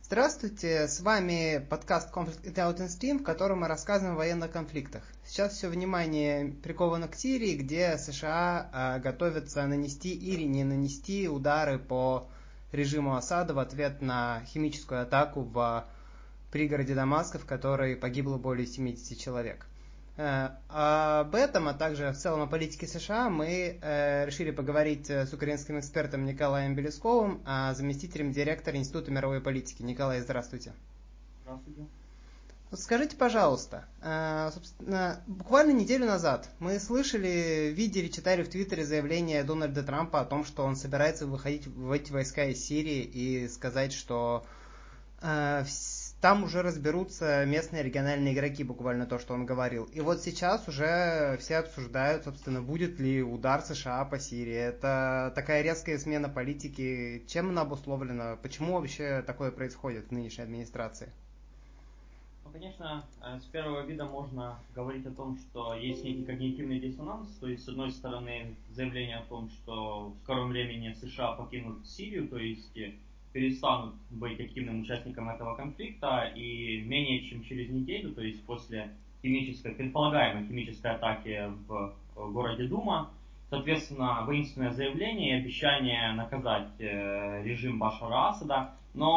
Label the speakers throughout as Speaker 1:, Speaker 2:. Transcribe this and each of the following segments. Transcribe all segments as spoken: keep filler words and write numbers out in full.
Speaker 1: Здравствуйте, с вами подкаст Conflict Intelligence Team, в котором мы рассказываем о военных конфликтах. Сейчас все внимание приковано к Сирии, где США а, готовятся нанести или не нанести удары по режиму Асада в ответ на химическую атаку в пригороде Дамаска, в которой погибло более семидесяти человек. Об этом, а также в целом о политике США мы э, решили поговорить с украинским экспертом Николаем Белесковым, а заместителем директора Института мировой политики. Николай, здравствуйте.
Speaker 2: Здравствуйте.
Speaker 1: Скажите, пожалуйста, э, собственно, буквально неделю назад мы слышали, видели, читали в Твиттере заявление Дональда Трампа о том, что он собирается выходить, выводить войска из Сирии и сказать, что э, там уже разберутся местные региональные игроки, буквально то, что он говорил. И вот сейчас уже все обсуждают, собственно, будет ли удар США по Сирии. Это такая резкая смена политики. Чем она обусловлена? Почему вообще такое происходит в нынешней администрации?
Speaker 2: Ну, конечно, с первого вида можно говорить о том, что есть некий когнитивный диссонанс. То есть, с одной стороны, заявление о том, что в скором времени США покинут Сирию, то есть перестанут быть активным участником этого конфликта, и менее чем через неделю, то есть после химической, предполагаемой химической атаки в городе Дума, соответственно, воинственное заявление и обещание наказать э, режим Башара Асада.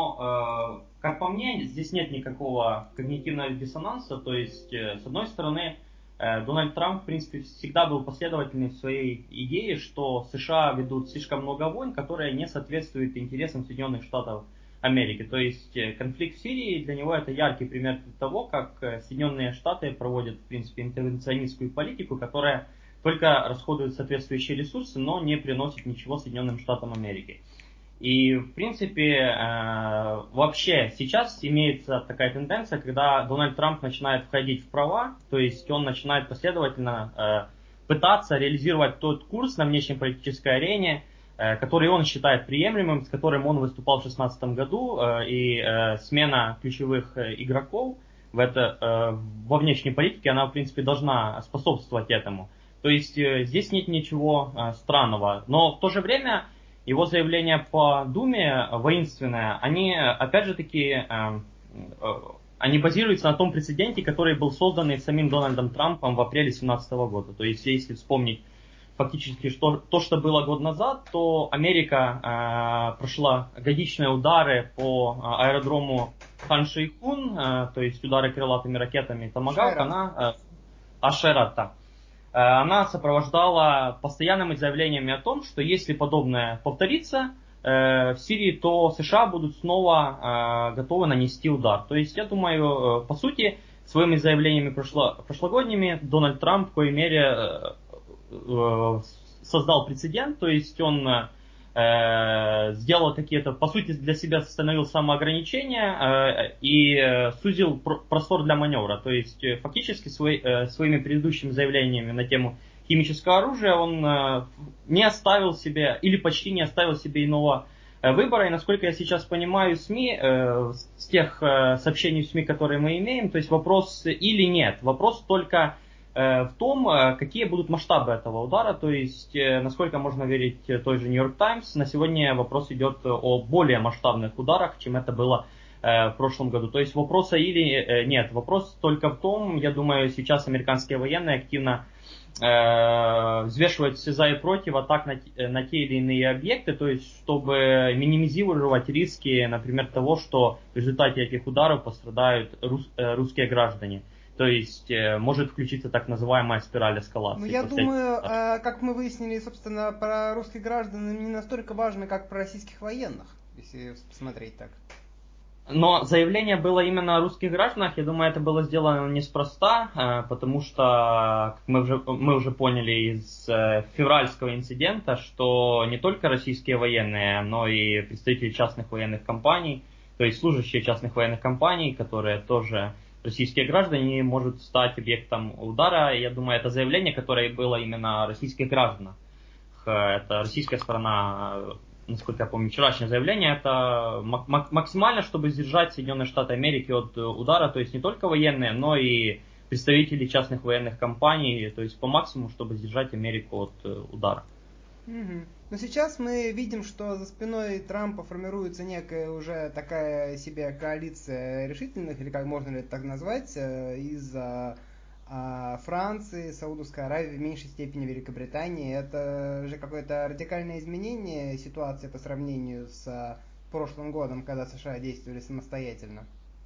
Speaker 2: Но, э, как по мне, здесь нет никакого когнитивного диссонанса, то есть, э, с одной стороны, Дональд Трамп, в принципе, всегда был последовательным в своей идее, что США ведут слишком много войн, которые не соответствуют интересам Соединенных Штатов Америки. То есть конфликт в Сирии для него это яркий пример того, как Соединенные Штаты проводят, в принципе, интервенционистскую политику, которая только расходует соответствующие ресурсы, но не приносит ничего Соединенным Штатам Америки. И, в принципе, э, вообще сейчас имеется такая тенденция, когда Дональд Трамп начинает входить в права, то есть он начинает последовательно э, пытаться реализовать тот курс на внешнеполитической арене, э, который он считает приемлемым, с которым он выступал в две тысячи шестнадцатом году, э, и э, смена ключевых э, игроков в это, э, во внешней политике, она, в принципе, должна способствовать этому. То есть э, здесь нет ничего э, странного, но в то же время его заявления по Думе воинственное, они, опять же таки, э, э, они базируются на том прецеденте, который был создан самим Дональдом Трампом в апреле две тысячи семнадцатого года. То есть, если вспомнить фактически что, то, что было год назад, то Америка э, прошла годичные удары по аэродрому Хан-Шейхун, э, то есть удары крылатыми ракетами Томагавк, она... Э, Ашерата. Она сопровождала постоянными заявлениями о том, что если подобное повторится э, в Сирии, то США будут снова э, готовы нанести удар. То есть, я думаю, э, по сути, своими заявлениями прошло, прошлогодними Дональд Трамп в какой мере э, э, создал прецедент, то есть он э, сделал какие-то, по сути, для себя установил самоограничения э, и э, сузил пр- простор для маневра. То есть э, фактически свой, э, своими предыдущими заявлениями на тему химического оружия он э, не оставил себе, или почти не оставил себе иного э, выбора. И насколько я сейчас понимаю СМИ, э, с тех э, сообщений в СМИ, которые мы имеем, то есть вопрос или нет, вопрос только в том, какие будут масштабы этого удара, то есть насколько можно верить той же Нью-Йорк Таймс, на сегодня вопрос идет о более масштабных ударах, чем это было в прошлом году. То есть вопроса или нет, вопрос только в том, я думаю, сейчас американские военные активно э, взвешивают все за и против атак на, на те или иные объекты, то есть чтобы минимизировать риски, например, того, что в результате этих ударов пострадают рус, русские граждане. То есть э, может включиться так называемая спираль эскалации.
Speaker 1: Ну, я думаю, э, как мы выяснили, собственно, про русских граждан не настолько важно, как про российских военных, если посмотреть так.
Speaker 2: Но заявление было именно о русских гражданах, я думаю, это было сделано неспроста, э, потому что, как мы уже, мы уже поняли из э, февральского инцидента, что не только российские военные, но и представители частных военных компаний, то есть служащие частных военных компаний, которые тоже российские граждане, может стать объектом удара. Я думаю, это заявление, которое было именно о российских гражданах. Это российская сторона, насколько я помню, вчерашнее заявление, это максимально, чтобы сдержать Соединенные Штаты Америки от удара, то есть не только военные, но и представители частных военных компаний, то есть по максимуму, чтобы сдержать Америку от удара.
Speaker 1: Угу. Но сейчас мы видим, что за спиной Трампа формируется некая уже такая себе коалиция решительных, или как можно ли это так назвать, из Франции, Саудовской Аравии, в меньшей степени Великобритании. Это же какое-то радикальное изменение ситуации по сравнению с прошлым годом, когда США действовали самостоятельно.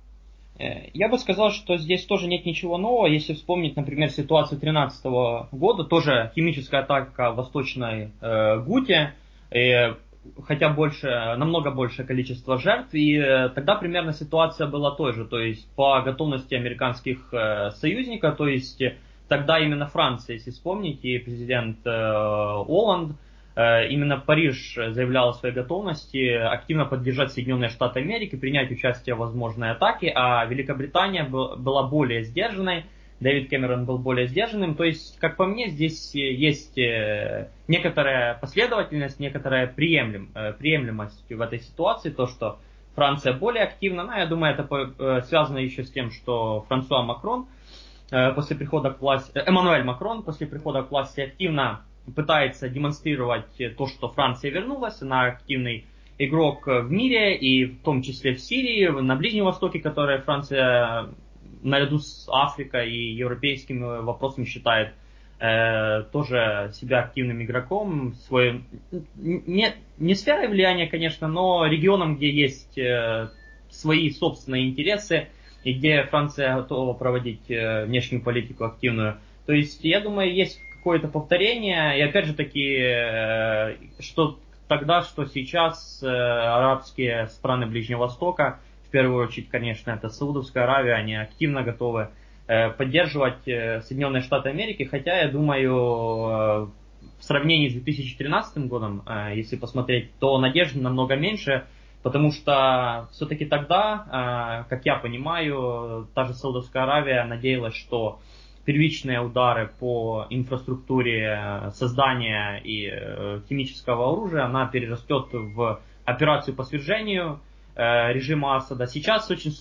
Speaker 2: Я бы сказал, что здесь тоже нет ничего нового. Если вспомнить, например, ситуацию две тысячи тринадцатого года, тоже химическая атака в Восточной э, Гуте, э, хотя больше, намного большее количество жертв, и э, тогда примерно ситуация была той же, то есть по готовности американских э, союзников, то есть тогда именно Франция, если вспомнить, и президент э, Олланд, именно Париж заявлял о своей готовности активно поддержать Соединенные Штаты Америки, принять участие в возможной атаке, а Великобритания была более сдержанной, Дэвид Кэмерон был более сдержанным. То есть, как по мне, здесь есть некоторая последовательность, некоторая приемлем, приемлемость в этой ситуации, то, что Франция более активна, но я думаю, это связано еще с тем, что Франсуа Макрон после прихода к власти, Эммануэль Макрон после прихода к власти активно пытается демонстрировать то, что Франция вернулась, она активный игрок в мире, и в том числе в Сирии, на Ближнем Востоке, которое Франция наряду с Африкой и европейскими вопросами считает э, тоже себя активным игроком, свой, не, не сферой влияния, конечно, но регионом, где есть э, свои собственные интересы, и где Франция готова проводить э, внешнюю политику активную. То есть, я думаю, есть какое-то повторение, и опять же таки, что тогда, что сейчас арабские страны Ближнего Востока, в первую очередь, конечно, это Саудовская Аравия, они активно готовы поддерживать Соединенные Штаты Америки, хотя, я думаю, в сравнении с две тысячи тринадцатым годом, если посмотреть, то надежды намного меньше, потому что все-таки тогда, как я понимаю, та же Саудовская Аравия надеялась, что первичные удары по инфраструктуре создания и химического оружия, она перерастет в операцию по свержению режима Асада. Сейчас очень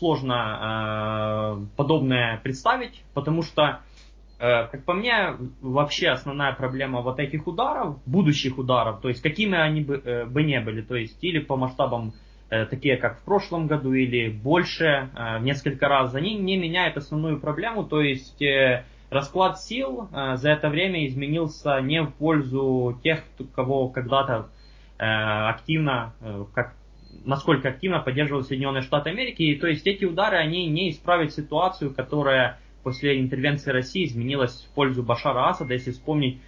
Speaker 2: сложно подобное представить, потому что, как по мне, вообще основная проблема вот этих ударов, будущих ударов, то есть какими они бы, бы не были, то есть или по масштабам такие, как в прошлом году, или больше, в несколько раз, они не меняют основную проблему, то есть расклад сил за это время изменился не в пользу тех, кого когда-то активно, как, насколько активно поддерживали Соединенные Штаты Америки, и то есть эти удары, они не исправят ситуацию, которая после интервенции России изменилась в пользу Башара Асада. Если вспомнить,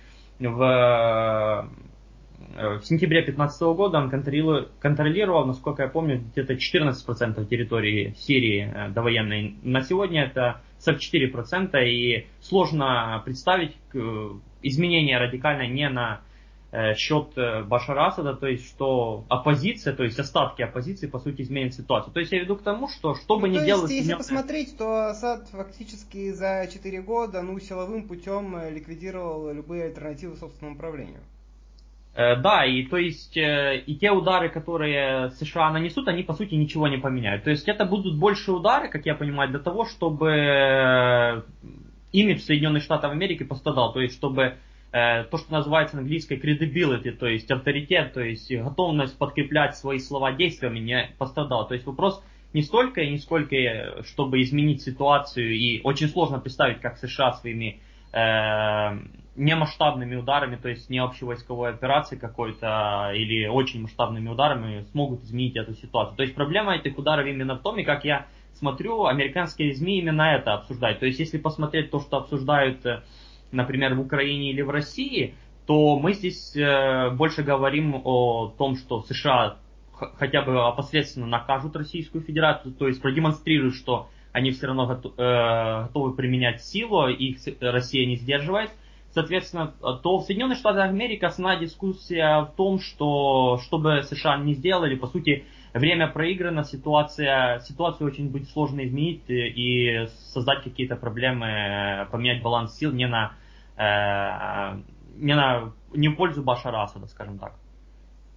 Speaker 2: в В сентябре две тысячи пятнадцатого года он контролировал, контролировал, насколько я помню, где-то четырнадцать процентов территории Сирии довоенной. На сегодня это сорок четыре процента, и сложно представить изменения радикальные не на счет Башара Асада, то есть что оппозиция, то есть остатки оппозиции, по сути, изменят ситуацию. То есть я веду к тому, что что бы
Speaker 1: ну,
Speaker 2: ни
Speaker 1: то
Speaker 2: делал...
Speaker 1: есть, если
Speaker 2: Соединенные...
Speaker 1: посмотреть, то Асад фактически за четыре года, ну, силовым путем ликвидировал любые альтернативы собственному управлению.
Speaker 2: Да, и то есть и те удары, которые США нанесут, они по сути ничего не поменяют. То есть это будут больше удары, как я понимаю, для того, чтобы имидж Соединенных Штатов Америки пострадал. То есть чтобы то, что называется на английской credibility, то есть авторитет, то есть готовность подкреплять свои слова действиями не пострадал. То есть вопрос не столько и не сколько, чтобы изменить ситуацию, и очень сложно представить, как США своими э, немасштабными ударами, то есть не общевойсковой операцией какой-то или очень масштабными ударами смогут изменить эту ситуацию. То есть проблема этих ударов именно в том, и как я смотрю, американские СМИ именно это обсуждают. То есть если посмотреть то, что обсуждают, например, в Украине или в России, то мы здесь больше говорим о том, что США хотя бы опосредственно накажут Российскую Федерацию, то есть продемонстрируют, что они все равно готовы применять силу, их Россия не сдерживает. Соответственно, то в Соединенных Штатах Америки основная дискуссия в том, что что бы США не сделали, по сути, время проиграно, ситуация, ситуацию очень будет сложно изменить и создать какие-то проблемы, поменять баланс сил не на, не на, не в пользу Башара Асада, скажем так.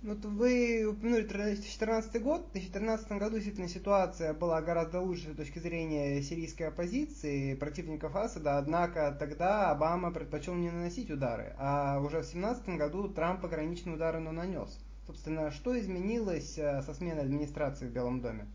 Speaker 1: Вот вы упомянули две тысячи четырнадцатый год. В две тысячи четырнадцатом году действительно ситуация была гораздо лучше с точки зрения сирийской оппозиции, противников Асада, однако тогда Обама предпочел не наносить удары, а уже в две тысячи семнадцатом году Трамп пограничные удары, но нанес. Собственно, что изменилось со сменой администрации в Белом доме?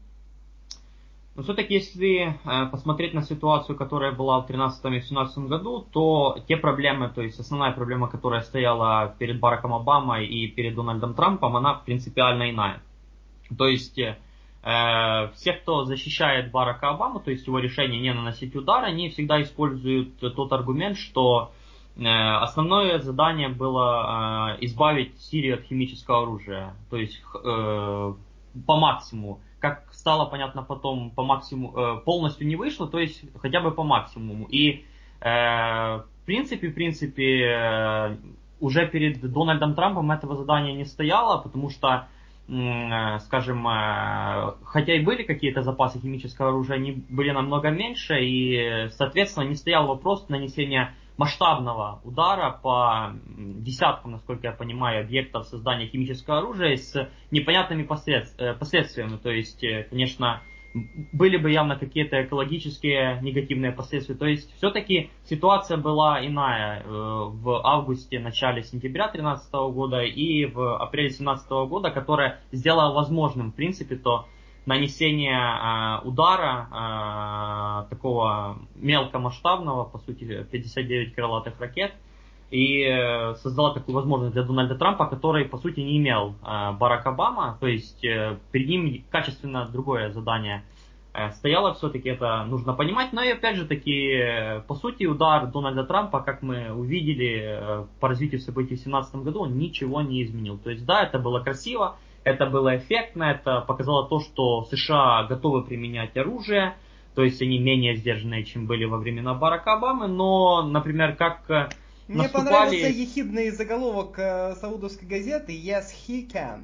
Speaker 2: Но все-таки, если э, посмотреть на ситуацию, которая была в две тысячи тринадцатом и две тысячи семнадцатом году, то те проблемы, то есть основная проблема, которая стояла перед Бараком Обамой и перед Дональдом Трампом, она принципиально иная. То есть э, все, кто защищает Барака Обаму, то есть его решение не наносить удар, они всегда используют тот аргумент, что э, основное задание было э, избавить Сирию от химического оружия, то есть э, по максимуму. Как стало понятно потом, по максимуму, э, полностью не вышло, то есть хотя бы по максимуму. И э, в принципе, в принципе, э, уже перед Дональдом Трампом этого задания не стояло, потому что, э, скажем, э, хотя и были какие-то запасы химического оружия, они были намного меньше, и, соответственно, не стоял вопрос нанесения масштабного удара по десяткам, насколько я понимаю, объектов создания химического оружия с непонятными последствиями. То есть, конечно, были бы явно какие-то экологические негативные последствия. То есть, все-таки ситуация была иная в августе, начале сентября две тысячи тринадцатого года и в апреле две тысячи семнадцатого года, которая сделала возможным, в принципе, то нанесение э, удара э, такого мелкомасштабного, по сути, пятьдесят девять крылатых ракет, и э, создала такую возможность для Дональда Трампа, который, по сути, не имел э, Барак Обама, то есть э, перед ним качественно другое задание э, стояло, все-таки это нужно понимать, но и опять же таки, э, по сути, удар Дональда Трампа, как мы увидели э, по развитию событий в две тысячи семнадцатом году, он ничего не изменил. То есть, да, это было красиво, это было эффектно, это показало то, что США готовы применять оружие, то есть они менее сдержанные, чем были во времена Барака Обамы, но, например, как
Speaker 1: Мне
Speaker 2: наступали...
Speaker 1: понравился ехидный заголовок э, саудовской газеты «Yes, he can».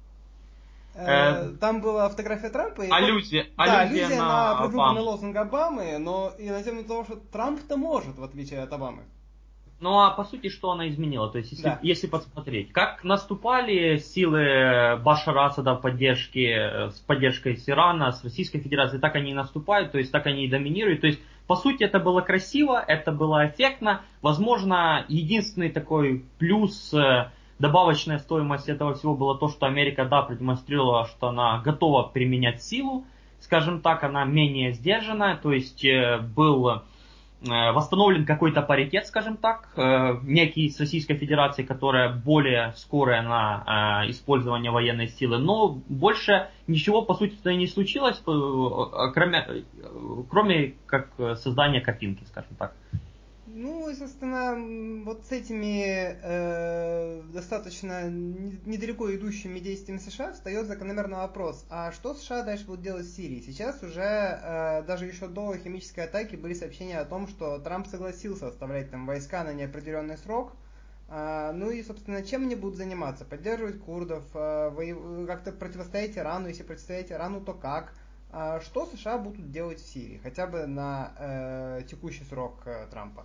Speaker 1: Э, там была фотография Трампа. И
Speaker 2: аллюзия,
Speaker 1: да,
Speaker 2: аллюзия,
Speaker 1: аллюзия
Speaker 2: на,
Speaker 1: на предвыборный
Speaker 2: Обаму.
Speaker 1: лозунг Обамы, но и на тему того, что Трамп-то может, в отличие от Обамы.
Speaker 2: Ну а по сути, что она изменила? То есть, если,
Speaker 1: Да.
Speaker 2: если посмотреть, как наступали силы Башара Асада в поддержке, с поддержкой с Ирана, с Российской Федерацией, так они и наступают, то есть так они и доминируют. То есть, по сути, это было красиво, это было эффектно. Возможно, единственный такой плюс, добавочная стоимость этого всего было то, что Америка, да, продемонстрировала, что она готова применять силу. Скажем так, она менее сдержанная, то есть был... восстановлен какой-то паритет, скажем так, некий с Российской Федерацией, которая более скорая на использование военной силы, но больше ничего по сути не случилось, кроме, кроме как создания картинки, скажем так.
Speaker 1: Ну и, собственно, вот с этими э, достаточно недалеко идущими действиями США встает закономерный вопрос, а что США дальше будут делать в Сирии? Сейчас уже, э, даже еще до химической атаки, были сообщения о том, что Трамп согласился оставлять там войска на неопределенный срок. Э, ну и, собственно, чем они будут заниматься? Поддерживать курдов, э, как-то противостоять Ирану, если противостоять Ирану, то как? Э, что США будут делать в Сирии, хотя бы на э, текущий срок э, Трампа?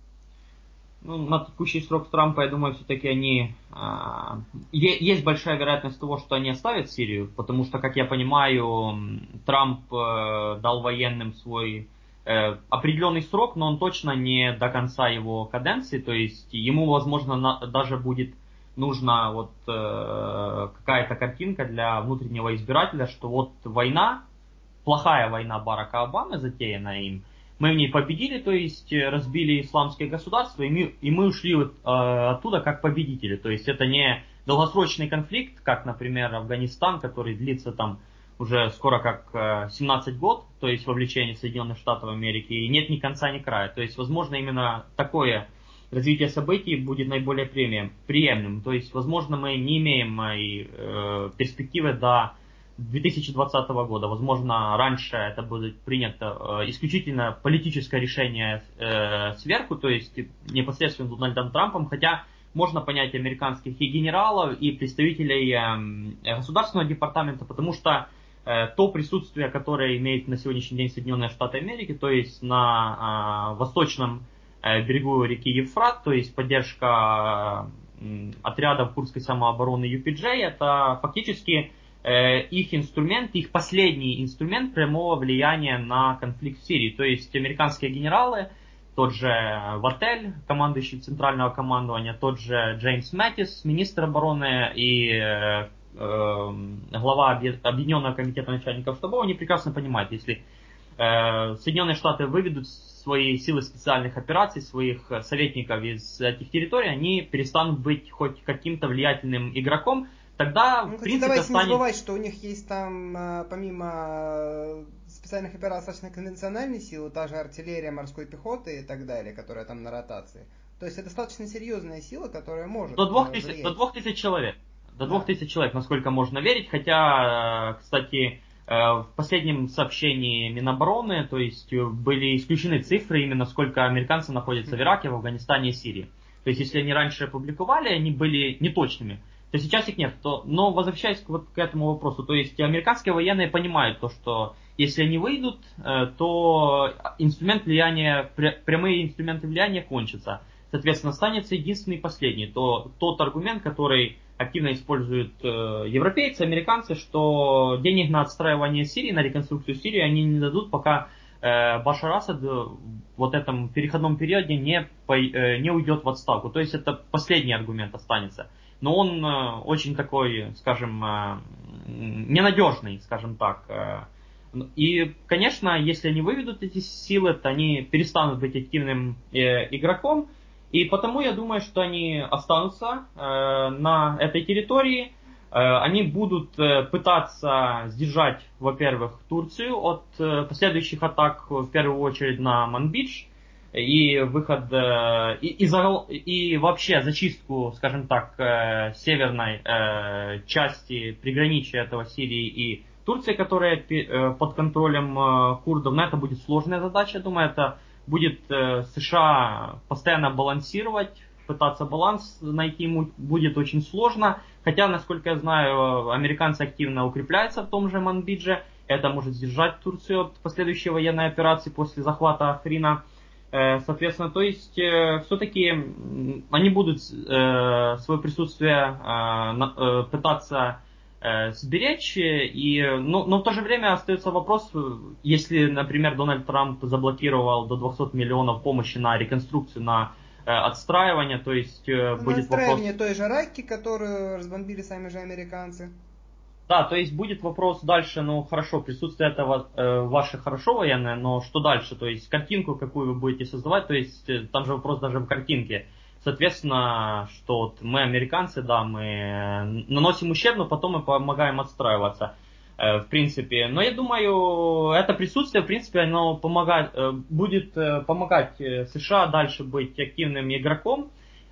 Speaker 2: Ну, на текущий срок Трампа, я думаю, все-таки они... Э, есть большая вероятность того, что они оставят Сирию, потому что, как я понимаю, Трамп э, дал военным свой э, определенный срок, но он точно не до конца его каденции, то есть ему, возможно, на, даже будет нужна вот э, какая-то картинка для внутреннего избирателя, что вот война, плохая война Барака Обамы, затеянная им, мы в ней победили, то есть разбили исламское государство, и мы, и мы ушли вот, э, оттуда как победители. То есть это не долгосрочный конфликт, как, например, Афганистан, который длится там уже скоро как э, семнадцать год, то есть вовлечение Соединенных Штатов Америки, и нет ни конца, ни края. То есть, возможно, именно такое развитие событий будет наиболее приемлемым. То есть, возможно, мы не имеем э, перспективы до две тысячи двадцатого года. Возможно, раньше это будет принято э, исключительно политическое решение э, сверху, то есть непосредственно Дональдом Трампом, хотя можно понять американских и генералов, и представителей э, государственного департамента, потому что э, то присутствие, которое имеет на сегодняшний день Соединенные Штаты Америки, то есть на э, восточном э, берегу реки Евфрат, то есть поддержка отрядов курдской самообороны ю пи джей, это фактически их инструмент, их последний инструмент прямого влияния на конфликт в Сирии. То есть американские генералы, тот же Ваттель, командующий центрального командования, тот же Джеймс Мэттис, министр обороны и э, э, глава Объединенного комитета начальников штабов, они прекрасно понимают, если э, Соединенные Штаты выведут свои силы специальных операций, своих советников из этих территорий, они перестанут быть хоть каким-то влиятельным игроком, тогда,
Speaker 1: ну,
Speaker 2: в принципе,
Speaker 1: давайте
Speaker 2: станет...
Speaker 1: не забывать, что у них есть там, помимо специальных операций, достаточно конвенциональные силы, та же артиллерия морской пехоты и так далее, которая там на ротации. То есть это достаточно серьезная сила, которая может
Speaker 2: До двух тысяч,
Speaker 1: влиять.
Speaker 2: до двух тысяч человек. До
Speaker 1: Да.
Speaker 2: двух тысяч человек, насколько можно верить. Хотя, кстати, в последнем сообщении Минобороны, то есть были исключены цифры, именно сколько американцев находится в Ираке, в Афганистане и Сирии. То есть если они раньше опубликовали, они были неточными, то сейчас их нет. То, но возвращаясь к, вот, к этому вопросу, то есть американские военные понимают то, что если они выйдут, то инструмент влияния, прямые инструменты влияния кончатся. Соответственно, останется единственный последний, то тот аргумент, который активно используют э, европейцы, американцы, что денег на отстраивание Сирии, на реконструкцию Сирии они не дадут, пока э, Башар Асад в вот этом переходном периоде не, по, э, не уйдет в отставку. То есть это последний аргумент останется. Но он э, очень такой, скажем, э, ненадежный, скажем так. И, конечно, если они выведут эти силы, то они перестанут быть активным э, игроком. И потому я думаю, что они останутся э, на этой территории. Э, они будут э, пытаться сдержать, во-первых, Турцию от э, последующих атак, в первую очередь на Манбидж. И выход, э, и, и, за, и вообще зачистку, скажем так, э, северной э, части приграничия этого Сирии и Турции, которая э, под контролем э, курдов. Но это будет сложная задача, я думаю, это будет э, США постоянно балансировать, пытаться баланс найти ему будет очень сложно. Хотя, насколько я знаю, американцы активно укрепляются в том же Манбидже. Это может сдержать Турцию от последующей военной операции после захвата Африна. Э, соответственно, то есть э, все-таки они будут э, свое присутствие э, э, пытаться э, сберечь. И, но, но в то же время остается вопрос, если, например, Дональд Трамп заблокировал до двухсот миллионов помощи на реконструкцию, на э, отстраивание, то есть э,
Speaker 1: Ну,
Speaker 2: будет вопрос...
Speaker 1: отстраивание той же Раки, которую разбомбили сами же американцы.
Speaker 2: Да, то есть будет вопрос дальше, ну хорошо, присутствие этого э, ваше хорошо военное, но что дальше? То есть картинку, какую вы будете создавать, то есть э, там же вопрос даже в картинке. Соответственно, что вот мы американцы, да, мы наносим ущерб, но потом мы помогаем отстраиваться, э, в принципе. Но я думаю, это присутствие, в принципе, оно помогает, э, будет э, помогать США дальше быть активным игроком.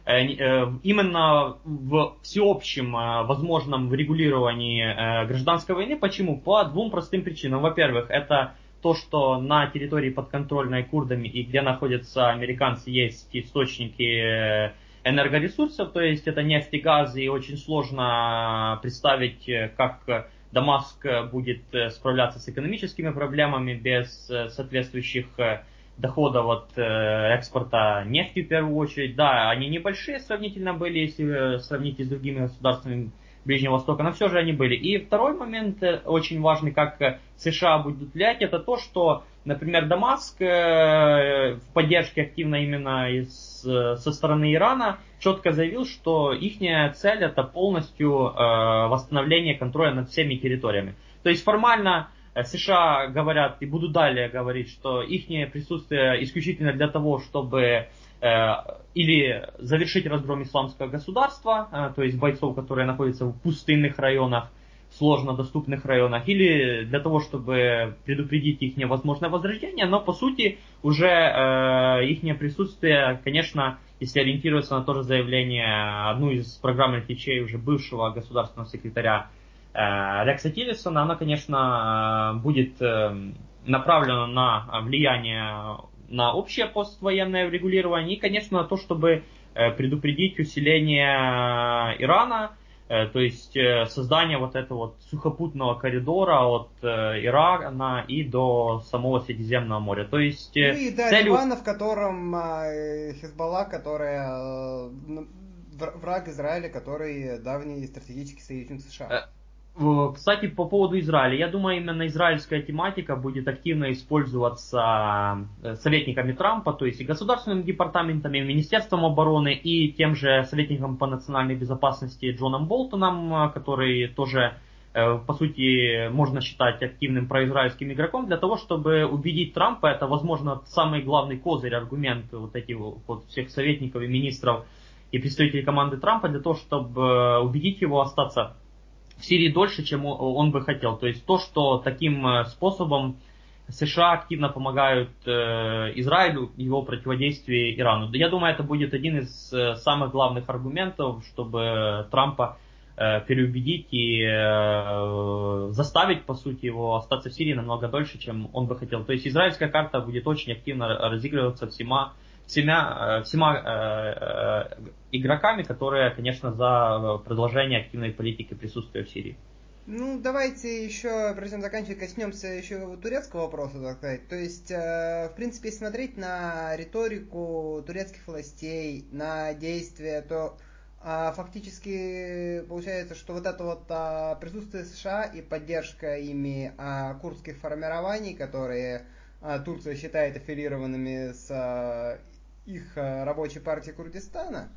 Speaker 2: Именно в всеобщем возможном регулировании гражданской войны. Почему? По двум простым причинам. Во-первых, это то, что на территории подконтрольной курдами и где находятся американцы есть источники энергоресурсов, то есть это нефть и газ, и очень сложно представить, как Дамаск будет справляться с экономическими проблемами без соответствующих доходов от э, экспорта нефти в первую очередь. Да, они небольшие сравнительно были, если сравнить с другими государствами Ближнего Востока, но все же они были. И второй момент очень важный, как США будут влиять, это то, что, например, Дамаск э, в поддержке активно именно из, со стороны Ирана четко заявил, что их цель это полностью э, восстановление контроля над всеми территориями. То есть формально США говорят и будут далее говорить, что их присутствие исключительно для того, чтобы э, или завершить разгром исламского государства, э, то есть бойцов, которые находятся в пустынных районах, сложно доступных районах, или для того, чтобы предупредить их невозможное возрождение, но по сути уже э, их присутствие, конечно, если ориентироваться на то же заявление, одну из программных речей уже бывшего государственного секретаря Рекса Тиллерсона, она, конечно, будет направлена на влияние на общее поствоенное регулирование и, конечно, на то, чтобы предупредить усиление Ирана, то есть создание вот этого вот сухопутного коридора от Ирана и до самого Средиземного моря. То есть,
Speaker 1: ну и да,
Speaker 2: целью...
Speaker 1: Ливана, в котором Хизбалла, которая враг Израиля, который давний стратегический союзник США.
Speaker 2: Кстати, по поводу Израиля. Я думаю, именно израильская тематика будет активно использоваться советниками Трампа, то есть и государственным департаментом, и Министерством обороны, и тем же советником по национальной безопасности Джоном Болтоном, который тоже, по сути, можно считать активным произраильским игроком, для того, чтобы убедить Трампа, это, возможно, самый главный козырь, аргумент вот этих вот всех советников и министров и представителей команды Трампа, для того, чтобы убедить его остаться в Сирии дольше, чем он бы хотел. То есть то, что таким способом США активно помогают Израилю в его противодействии Ирану. Я думаю, это будет один из самых главных аргументов, чтобы Трампа переубедить и заставить, по сути, его остаться в Сирии намного дольше, чем он бы хотел. То есть израильская карта будет очень активно разыгрываться всема, всема, всема э, э, игроками, которые, конечно, за продолжение активной политики присутствия в Сирии.
Speaker 1: Ну, давайте еще, прежде чем заканчивать, коснемся еще турецкого вопроса, так сказать. То есть, э, в принципе, если смотреть на риторику турецких властей, на действия, то э, фактически получается, что вот это вот э, присутствие США и поддержка ими э, курдских формирований, которые э, Турция считает аффилированными с э, их э, рабочей партией Курдистана,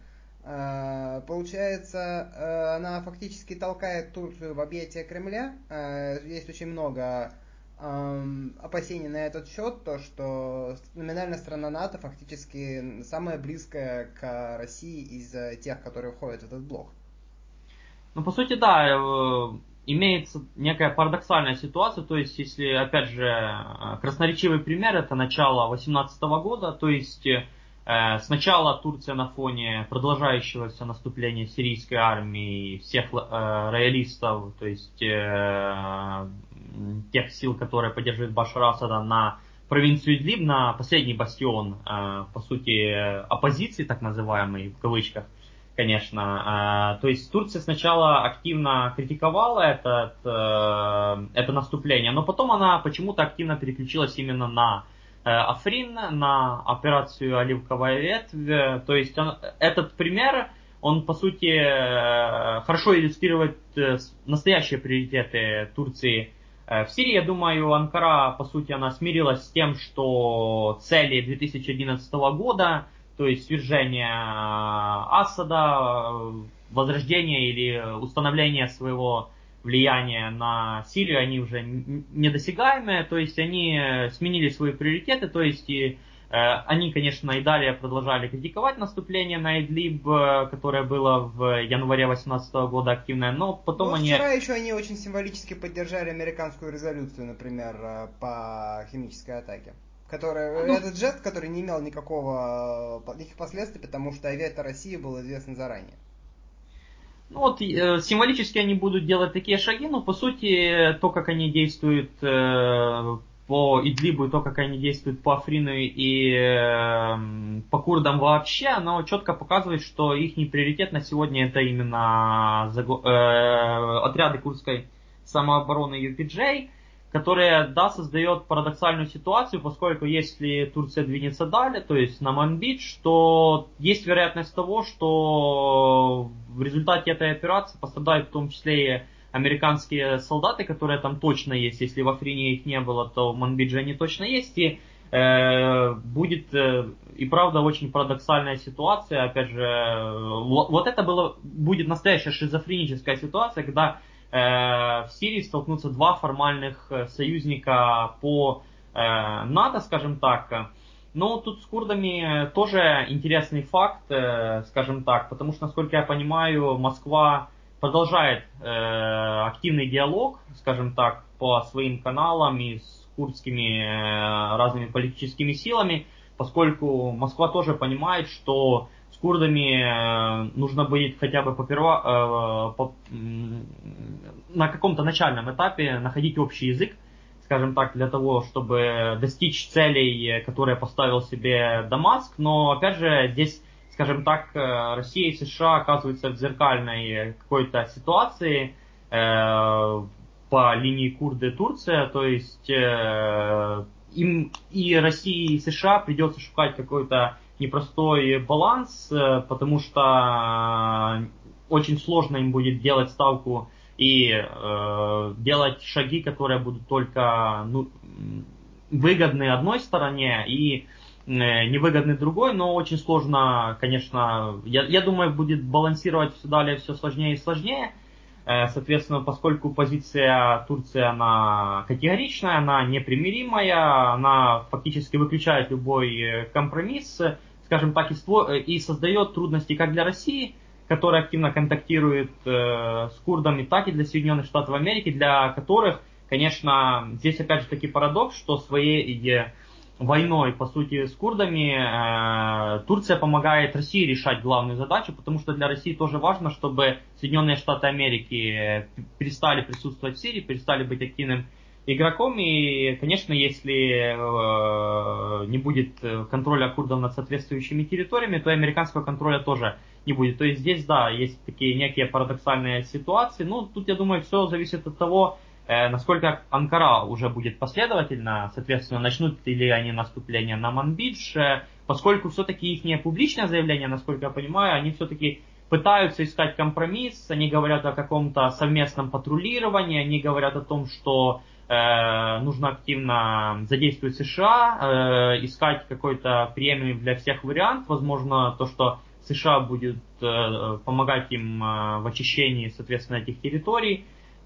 Speaker 1: получается, она фактически толкает Турцию в объятия Кремля. Есть очень много опасений на этот счет, то что номинально страна НАТО фактически самая близкая к России из тех, которые входят в этот блок.
Speaker 2: Ну, по сути, да, имеется некая парадоксальная ситуация, то есть, если, опять же, красноречивый пример, это начало две тысячи восемнадцатого года, то есть, сначала Турция на фоне продолжающегося наступления сирийской армии, всех э, роялистов, то есть э, тех сил, которые поддерживают Башара Асада, на провинцию Идлиб, на последний бастион, э, по сути, оппозиции, так называемой, в кавычках, конечно. Э, то есть Турция сначала активно критиковала этот, э, это наступление, но потом она почему-то активно переключилась именно на Африн, на операцию «Оливковая ветвь». То есть он, этот пример, он по сути хорошо иллюстрирует настоящие приоритеты Турции в Сирии. Я думаю, Анкара, по сути, она смирилась с тем, что цели две тысячи одиннадцатого года, то есть свержение Асада, возрождение или установление своего влияние на Сирию, они уже недосягаемые, то есть они сменили свои приоритеты, то есть и, э, они, конечно, и далее продолжали критиковать наступление на Идлиб, которое было в январе две тысячи восемнадцатого года активное, но потом
Speaker 1: но
Speaker 2: они...
Speaker 1: Вчера еще они очень символически поддержали американскую резолюцию, например, по химической атаке. Который, ну, этот жест, который не имел никакого, никаких последствий, потому что вето России было известно заранее.
Speaker 2: Ну вот, э, символически они будут делать такие шаги, но по сути, то, как они действуют э, по Идлибу, и то, как они действуют по Африну и э, по курдам вообще, оно четко показывает, что их приоритет на сегодня это именно заго- э, отряды курдской самообороны ю пи джей, которая, да, создает парадоксальную ситуацию, поскольку если Турция двинется далее, то есть на Манбидж, то есть вероятность того, что в результате этой операции пострадают в том числе и американские солдаты, которые там точно есть. Если в Африне их не было, то в Манбидже они точно есть. И э, будет э, и правда очень парадоксальная ситуация. Опять же, э, вот это было, будет настоящая шизофреническая ситуация, когда в Сирии столкнутся два формальных союзника по НАТО, скажем так. Но тут с курдами тоже интересный факт, скажем так, потому что, насколько я понимаю, Москва продолжает активный диалог, скажем так, по своим каналам и с курдскими разными политическими силами, поскольку Москва тоже понимает, что с курдами нужно будет хотя бы поперва, по, на каком-то начальном этапе находить общий язык, скажем так, для того, чтобы достичь целей, которые поставил себе Дамаск. Но, опять же, здесь, скажем так, Россия и США оказываются в зеркальной какой-то ситуации э, по линии Курды-Турция, то есть э, им и России, и США придется шукать какой-то непростой баланс, потому что очень сложно им будет делать ставку и э, делать шаги, которые будут только ну, выгодны одной стороне и э, невыгодны другой, но очень сложно, конечно, я, я думаю, будет балансировать все далее все сложнее и сложнее. Э, соответственно, поскольку позиция Турции, она категоричная, она непримиримая, она фактически выключает любой компромисс, скажем так, и, ство, и создает трудности как для России, которая активно контактирует э, с курдами, так и для Соединенных Штатов Америки, для которых, конечно, здесь опять же таки парадокс, что своей э, войной, по сути, с курдами э, Турция помогает России решать главную задачу, потому что для России тоже важно, чтобы Соединенные Штаты Америки перестали присутствовать в Сирии, перестали быть активным игроком, и, конечно, если э, не будет контроля курдов над соответствующими территориями, то и американского контроля тоже не будет. То есть здесь, да, есть такие некие парадоксальные ситуации. Ну, тут, я думаю, все зависит от того, э, насколько Анкара уже будет последовательна, соответственно, начнут ли они наступление на Манбидж, э, поскольку все-таки их публичное заявление, насколько я понимаю, они все-таки пытаются искать компромисс, они говорят о каком-то совместном патрулировании, они говорят о том, что э, нужно активно задействовать США, э, искать какой-то приемлемый для всех вариант, возможно, то, что США будет э, помогать им э, в очищении, соответственно, этих территорий,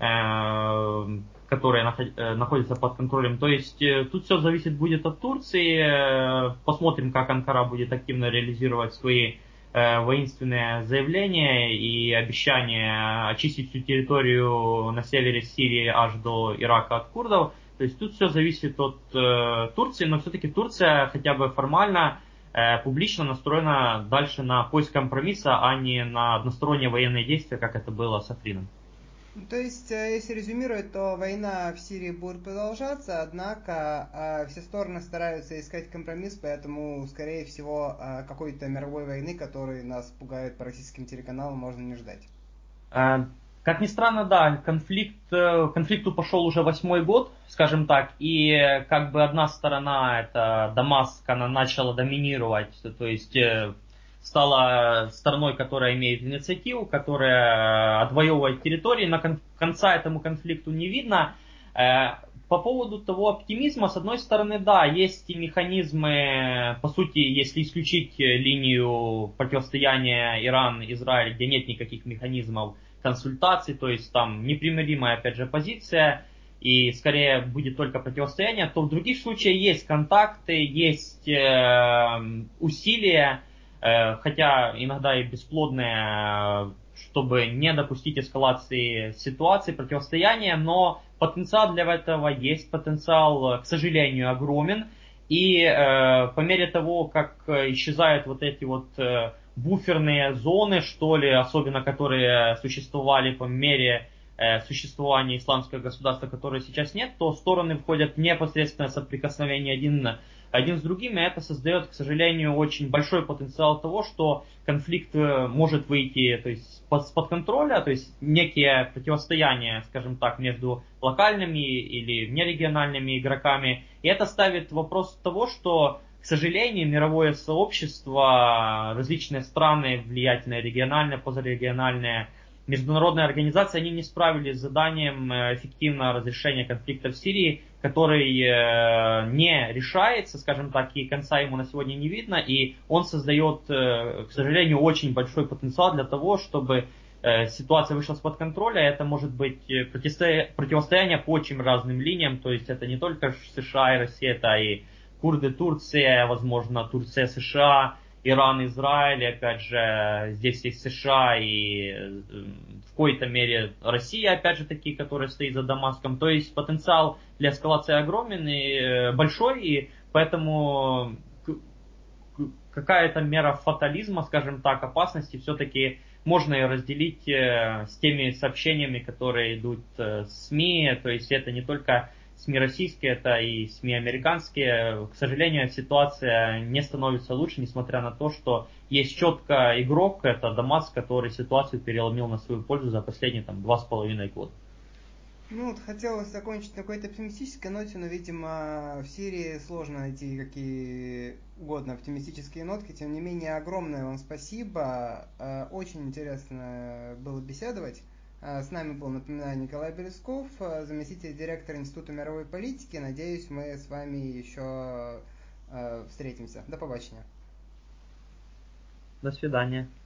Speaker 2: э, которые наход, э, находятся под контролем. То есть э, тут все зависит будет от Турции. Э, посмотрим, как Анкара будет активно реализировать свои э, воинственные заявления и обещания очистить всю территорию на севере Сирии аж до Ирака от курдов. То есть тут все зависит от э, Турции, но все-таки Турция хотя бы формально публично настроена дальше на поиск компромисса, а не на односторонние военные действия, как это было с Африном.
Speaker 1: То есть, если резюмировать, то война в Сирии будет продолжаться, однако все стороны стараются искать компромисс, поэтому, скорее всего, какой-то мировой войны, которая нас пугает по российским телеканалам, можно не ждать.
Speaker 2: Как ни странно, да, конфликт, конфликту пошел уже восьмой год, скажем так, и как бы одна сторона, это Дамаск, она начала доминировать, то есть стала стороной, которая имеет инициативу, которая отвоевывает территории, на кон- конца этому конфликту не видно. По поводу того оптимизма, с одной стороны, да, есть и механизмы, по сути, если исключить линию противостояния Иран-Израиль, где нет никаких механизмов консультаций, то есть там непримиримая, опять же, позиция, и скорее будет только противостояние, то в других случаях есть контакты, есть э, усилия, э, хотя иногда и бесплодные, чтобы не допустить эскалации ситуации, противостояния, но потенциал для этого есть, потенциал, к сожалению, огромен, и э, по мере того, как исчезают вот эти вот э, буферные зоны, что ли, особенно которые существовали по мере э, существования исламского государства, которое сейчас нет, то стороны входят в непосредственное соприкосновение один, один с другим, и это создает, к сожалению, очень большой потенциал того, что конфликт может выйти, то есть под контроля, то есть некие противостояния, скажем так, между локальными или внерегиональными игроками, и это ставит вопрос того, что, к сожалению, мировое сообщество, различные страны, влиятельные региональные, позарегиональные, международные организации, они не справились с заданием эффективного разрешения конфликта в Сирии, который не решается, скажем так, и конца ему на сегодня не видно, и он создает, к сожалению, очень большой потенциал для того, чтобы ситуация вышла из-под контроля. Это может быть противостояние по очень разным линиям, то есть это не только США и Россия, это и курды, Турция, возможно, Турция, США, Иран, Израиль, опять же, здесь есть США и в какой-то мере Россия, опять же, такие, которые стоит за Дамаском. То есть потенциал для эскалации огромен и большой, и поэтому какая-то мера фатализма, скажем так, опасности все-таки можно ее разделить с теми сообщениями, которые идут с СМИ, то есть это не только СМИ российские, это и СМИ американские. К сожалению, ситуация не становится лучше, несмотря на то, что есть четко игрок, это Дамаск, который ситуацию переломил на свою пользу за последние там, два с половиной года.
Speaker 1: Ну, вот хотелось закончить на какой-то оптимистической ноте, но, видимо, в Сирии сложно найти какие угодно оптимистические нотки. Тем не менее, огромное вам спасибо. Э, Очень интересно было беседовать. Э, С нами был, напоминаю, Николай Березков, э, заместитель директора Института мировой политики. Надеюсь, мы с вами еще э, встретимся. До побачення.
Speaker 2: До свидания.